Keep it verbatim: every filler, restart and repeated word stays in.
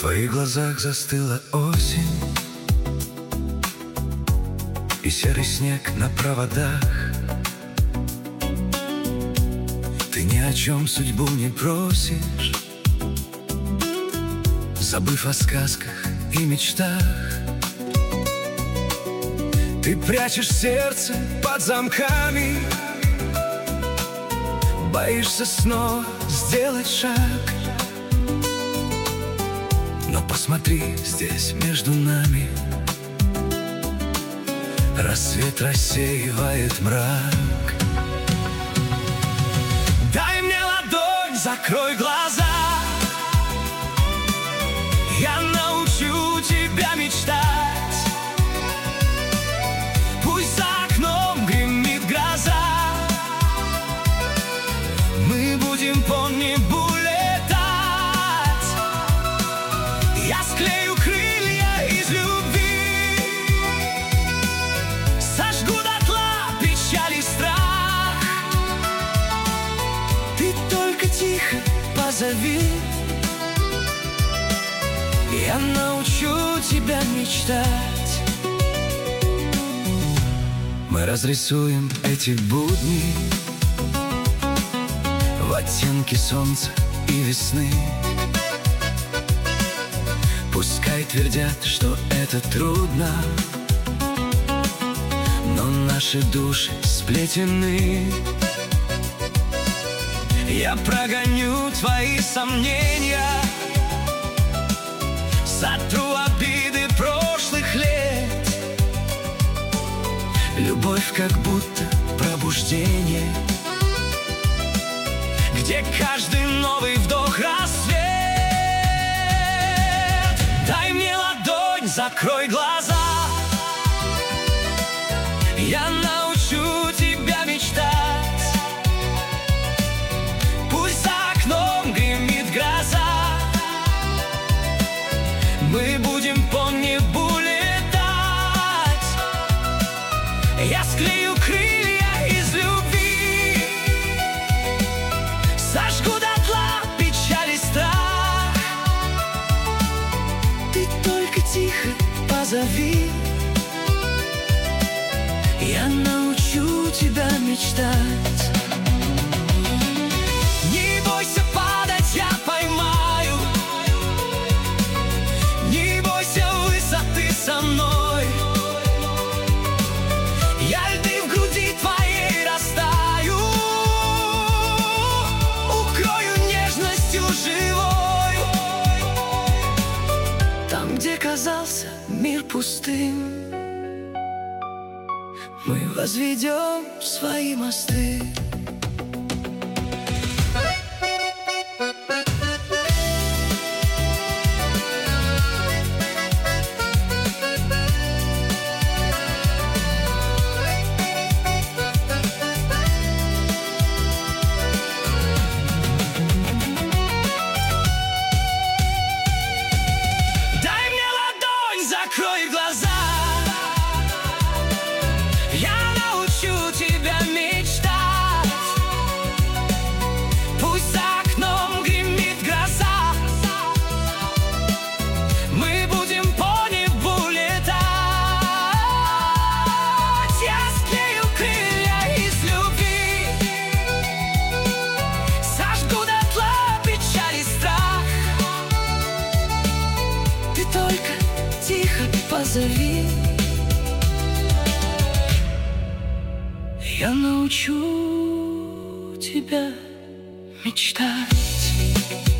твоих глазах застыла осень и серый снег на проводах. Ты ни о чем судьбу не просишь, забыв о сказках и мечтах. Ты прячешь сердце под замками, боишься снова сделать шаг. Но посмотри, здесь между нами рассвет рассеивает мрак. Дай мне ладонь, закрой глаза, я научу тебя мечтать. Пусть за окном гремит гроза, мы будем по небу летать. Я склею крылья из любви, сожгу дотла печаль и страх. Ты только тихо позови, я научу тебя мечтать. Мы разрисуем эти будни в оттенке солнца и весны. Пускай твердят, что это трудно, но наши души сплетены. Я прогоню твои сомнения, сотру обиды прошлых лет. Любовь как будто пробуждение, где каждый новый вдох рассвет. Дай мне ладонь, закрой глаза, я научу тебя мечтать. Пусть за окном гремит гроза, мы будем по небу летать. Я склею крылья из любви, сожгу дотла печаль и страх. Ты только тихо позови, я научу тебя мечтать. Не бойся падать, я поймаю, не бойся высоты со мной. Я льды в груди твоей растаю, укрою нежностью живой. Там, где казался мир пустым, мы возведем свои мосты. Закрой глаза, я научу тебя мечтать. Пусть за окном гремит гроза, мы будем по небу летать. Я склею крылья из любви, сожгу дотла печаль и страх. Ты только тихо позови, я научу тебя мечтать.